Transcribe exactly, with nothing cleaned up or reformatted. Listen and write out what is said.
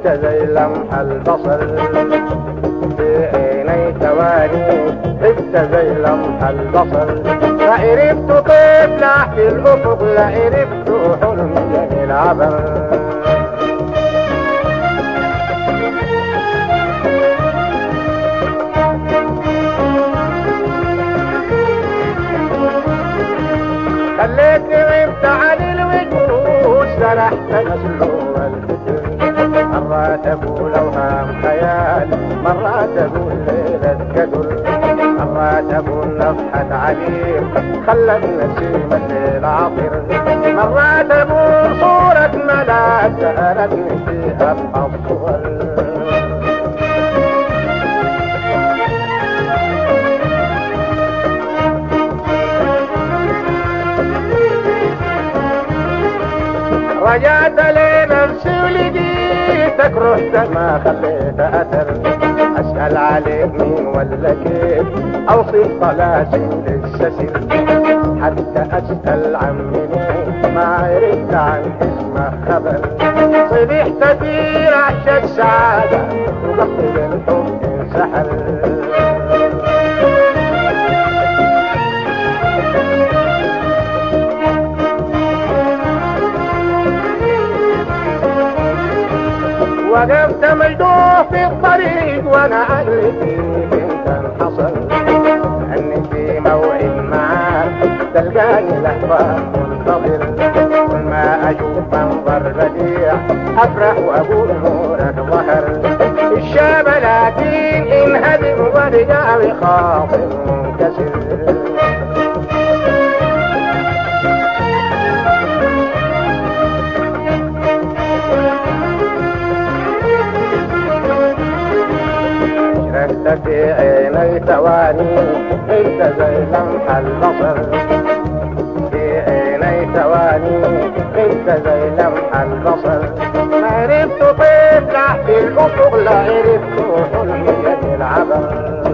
انت زي لمح البصر في عيني ثواني، انت زي لمح البصر. لا عرفت كيف لاح في الافق، لا عرفت حلم جميل عبر. خليتني غبت عن الوجود، سرحت مسلوب الفكر. مرات اقول اوهام خيال، مرات اقول ليلة قدر، مرات اقول نفحة عبير خلت نسيم الليل عطر، مرات اقول صورة ملاك سألتني في ابقى الصور. رجعت لنفسي ولقيتك، رحت ما خليت اثر. اسأل عليك مين ولا كيف، اوصف طلاسم للسسر. حتى اسأل عن منين ما عرفت عن اسمه خبر. صبحت في رعشة السعادة وقلبي بالحب انسحر. وقفت مجدوح في الطريق وانا عقلي فيك انت انحصر. اني في موعد معاك تلقاني لحظة منتظر. كل ما اشوف منظر بديع افرح واقول نورك ظهر. الشاب لكن انهدم وارجع بخاطر منكسر. شرقت في عيني ثواني، انت زي لمح البصر. في عيني ثواني، انت زي لمح البصر. ما عرفت كيف لاح في الافق، لا عرفت حلمي العبر.